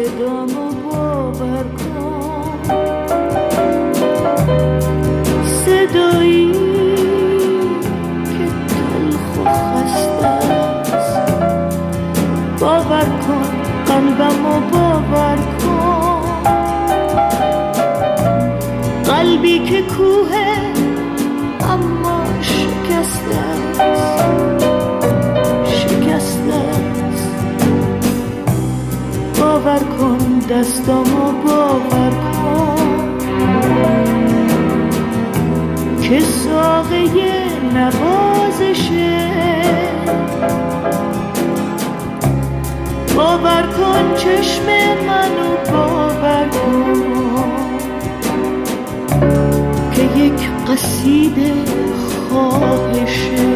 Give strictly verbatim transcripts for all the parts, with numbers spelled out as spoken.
صدامو باور کن، صدایی که تلخ و خسته است. باور کن قلبمو باور کن، قلبی که کوه اما شکسته است، شکسته است. باور کن دستامو باور کن که ساقه نوازشه. باور کن چشم منو باور کن که یک قصیده خواهشه.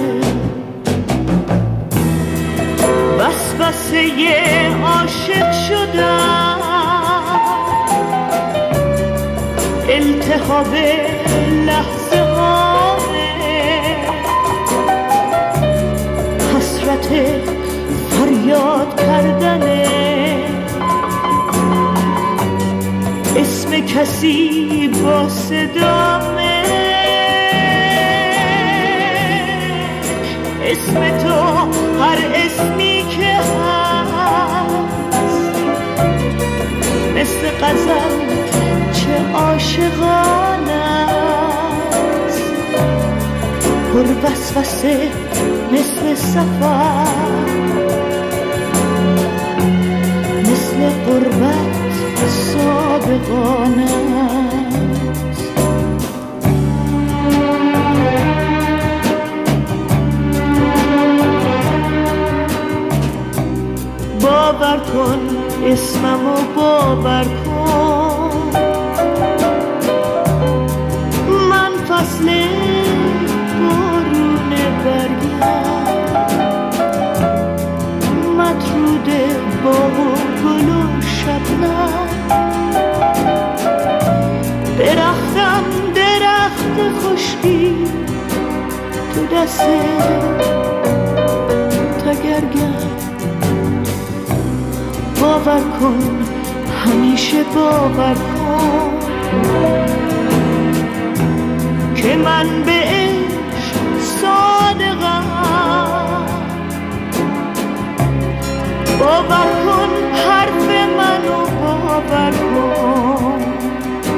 وسوسه عاشق شدم، التهاب لحظه هامه، حسرت فریاد کردنه، اسم کسی با صدامه، اسم تو هر اسمی که هست، مثل غزل چه عاشقانه است، پر وسوسه مثل سفر، مثل غربت صادقانه است. باور کن اسممو باور کن، من فصل بارون برگم، مطرود باغ و گل و شبنم، درختم درخت خشکی تو دست تگرگم. باور کن همیشه باور کن که من به عشق صادقم. باور کن حرف منو باور کن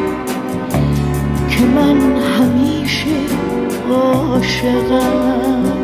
که من همیشه عاشقم.